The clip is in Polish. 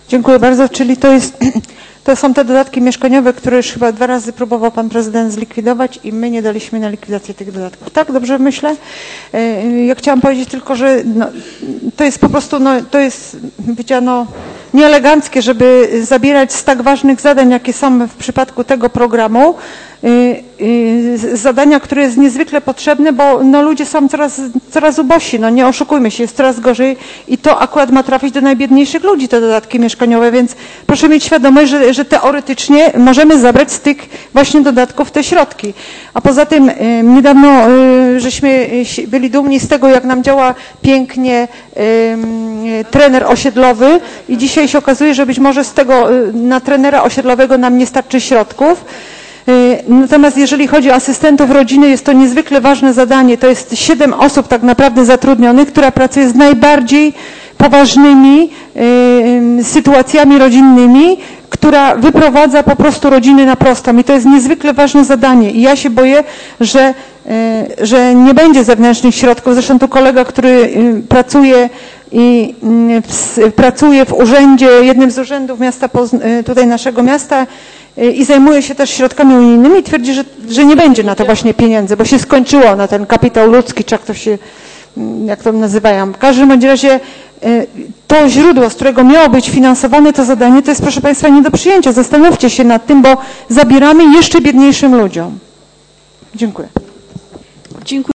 Dziękuję bardzo. Czyli to są te dodatki mieszkaniowe, które już chyba 2 razy próbował pan prezydent zlikwidować i my nie daliśmy na likwidację tych dodatków. Tak? Dobrze myślę? Ja chciałam powiedzieć tylko, że to jest po prostu, to jest bycia nieeleganckie, żeby zabierać z tak ważnych zadań, jakie są w przypadku tego programu, zadania, które jest niezwykle potrzebne, bo ludzie są coraz ubożsi, nie oszukujmy się, jest coraz gorzej i to akurat ma trafić do najbiedniejszych ludzi, te dodatki mieszkaniowe, więc proszę mieć świadomość, że teoretycznie możemy zabrać z tych właśnie dodatków te środki. A poza tym niedawno żeśmy byli dumni z tego, jak nam działa pięknie trener osiedlowy i dzisiaj się okazuje, że być może z tego na trenera osiedlowego nam nie starczy środków. Natomiast jeżeli chodzi o asystentów rodziny, jest to niezwykle ważne zadanie. To jest 7 osób tak naprawdę zatrudnionych, która pracuje z najbardziej poważnymi sytuacjami rodzinnymi, która wyprowadza po prostu rodziny na prostą. I to jest niezwykle ważne zadanie. I ja się boję, że nie będzie zewnętrznych środków. Zresztą tu kolega, który pracuje w urzędzie, jednym z urzędów miasta, tutaj naszego miasta, i zajmuje się też środkami unijnymi, twierdzi, że nie będzie na to właśnie pieniędzy, bo się skończyło na ten kapitał ludzki, czy jak to nazywają. W każdym bądź razie to źródło, z którego miało być finansowane to zadanie, to jest, proszę Państwa, nie do przyjęcia. Zastanówcie się nad tym, bo zabieramy jeszcze biedniejszym ludziom. Dziękuję.